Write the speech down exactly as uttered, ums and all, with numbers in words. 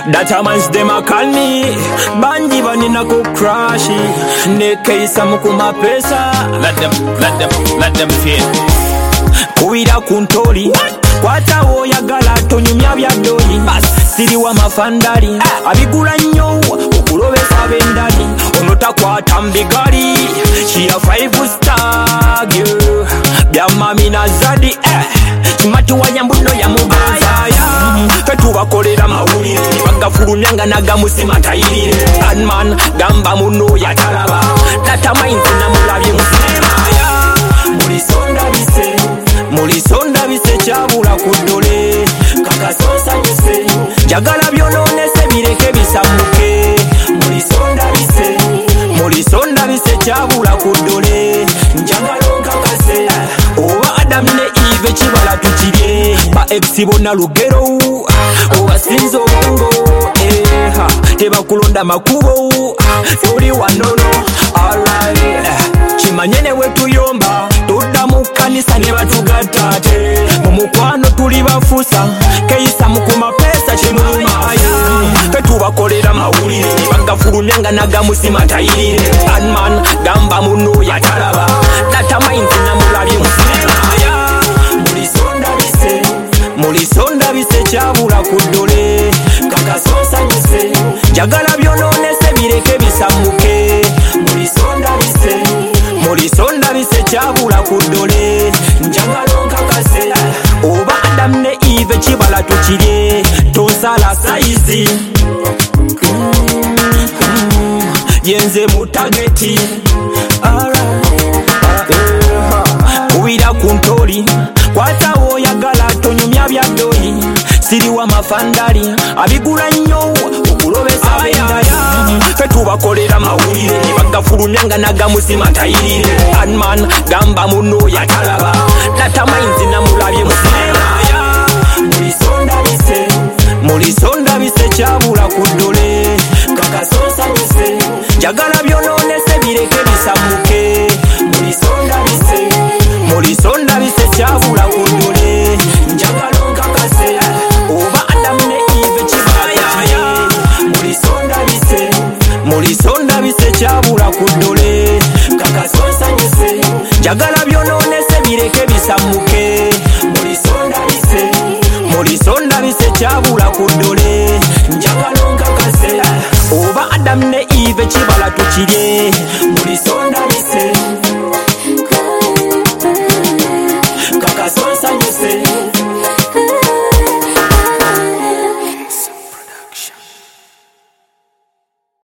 That a man's them a call me Banji vanina ku crash Nekeisa mukuma pesa. Let them, let them, let them feel. Kuira kuntoli Kwata oyagala tonyumya bya doyi Siriwa mafandali Abigula nnyo okulobesa bendali Ono takwata mbigari She a five star girl Bya mami na zadi eh Chimati wanyambuno ya mubaya Fetubakolera mawulire Bagafulumyanga nagamusima tayirire Badman gamba muno yatalaba Data mainzi namulabye musemaya Mulisonda bise Mulisonda bise chabula kudole Kakasonsa bise Jagala byononese bireke bisamuke Mulisonda bise Mulisonda bise chabula kudole Njagalo kakase Owa Adamine Eve chibala tuchirye Ba eksi bona lugero Owa sinzo bongo Eha Teba kulonda makubo Yuri wanono Alright Chimanyene wetu yomba Toda mukanisa ne batugatate Mumukwano tuli bafusa Keisa mukuma pesa chimumaya Fetubakolera mawulire Bagafulumyanga nagamusima tayirire Badman gamba muno yatalaba Data mainzi namulabye musemaya Mulisonda bise Mulisonda bise chabula kudole Kakasonsa bise Jagala byononese bireke bisamuke Mulisonda bise Mulisonda bise chabula kudole Njagalo kakase Oba Adam ne Eve chibala tuchirye Tonsala saizi mm, mm, Yenze mutageti Kuira kuntoli Kwata oyagala tonyumya bya doyi Siriwa mafandali Abigula nnyo okulobesa bendali Fetubakolera mawulire Bagafulumyanga nagamusima tayirire Badman gamba muno yatalaba Data mainzi namulabye musemaya Mulisonda bise Mulisonda